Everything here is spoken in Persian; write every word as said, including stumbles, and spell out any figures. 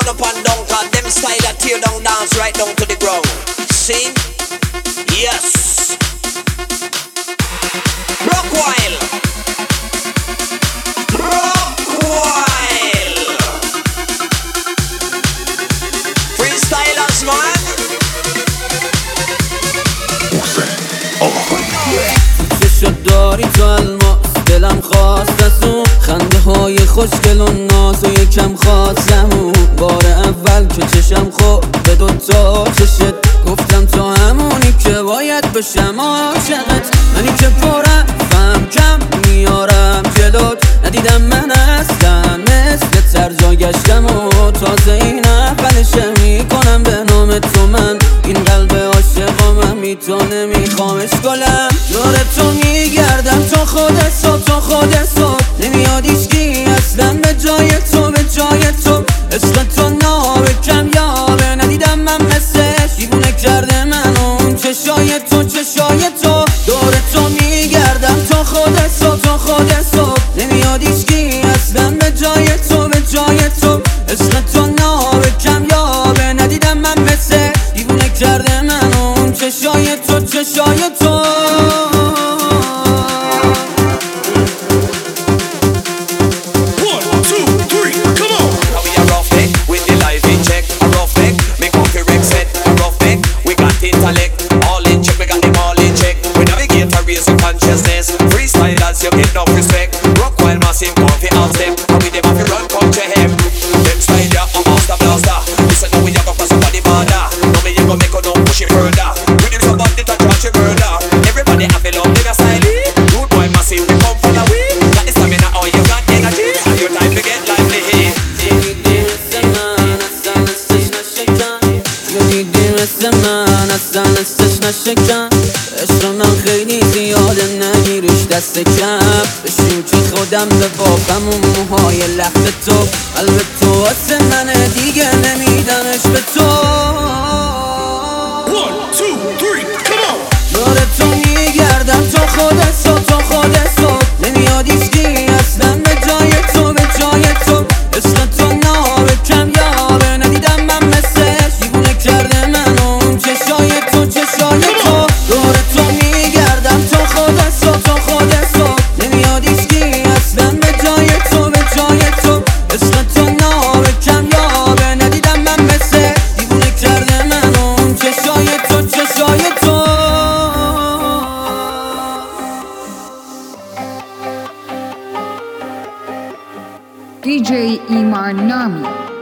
Turn up and down, cause them style that tear down dance right down to the ground. See? Yes. Rockwile. Rockwile. Freestylers, man. چشا داری تو الماس دلم خواست از اون خنده های خوشگل و ناز و یکم خواستم اون بار اول که چشم خورد به دوتا چشت گفتم تو همونی که باید بشم عاشقت منی که پرم فهم کم میارم جلوت ندیدم من اصلا مثل ترجا گشتم و تازه این اولشه میکنم به نام تو من این قلب عاشقا من بی تو نمیخوامش گلم دور تو میگردم تو خودت صبح تو خودت صبح نمیاد ایشکی اصلا به جای تو به جای تو عشق تو نابه کم یابه ندیدم من مثلش دیوونه کرده من اون چشای تو چشای تو دور تو میگردم تو خودت صبح تو خودت صبح نمیاد ایشکی اصلا به جای تو به جای تو عشق تو نابه کم یابه ندیدم من مثل دیوونه کرده من اون چشای تو چشای تو Freestylers, you get no respect. Rockwile massive, go for all step. And with them off you run, come to him. Them style ya, a master blaster. Listen now we ya go pass somebody border. Now me you go make a no push it further. With them somebody to touch you murder. Everybody have a love, them a style. Rude boy massive, we come for the way. Got the stamina, oh you got energy. And your time to get lively. عشق من خیلی زیاده نگیرش دست کم بشین که خودم به بابم و موهای لخت تو قلب تو واسه منه دیگه نمیدمش به تو دور تو میگردم تو خودت صبح تو خودت صبح نمیاد ایشکی اصلا به جای تو به جای تو عشق تو نابه کم یابه ندیدم من مثلش دیوونه کرده من اون چشای تو چشای تو دور تو میگردم تو خودت صبح تو خودت صبح نمیاد ایشکی اصلا به جای تو به جای تو عشق تو نابه کم یابه ندیدم من مثل دیوونه کرده من اون چشای تو چشای تو دی جی ایمان نامی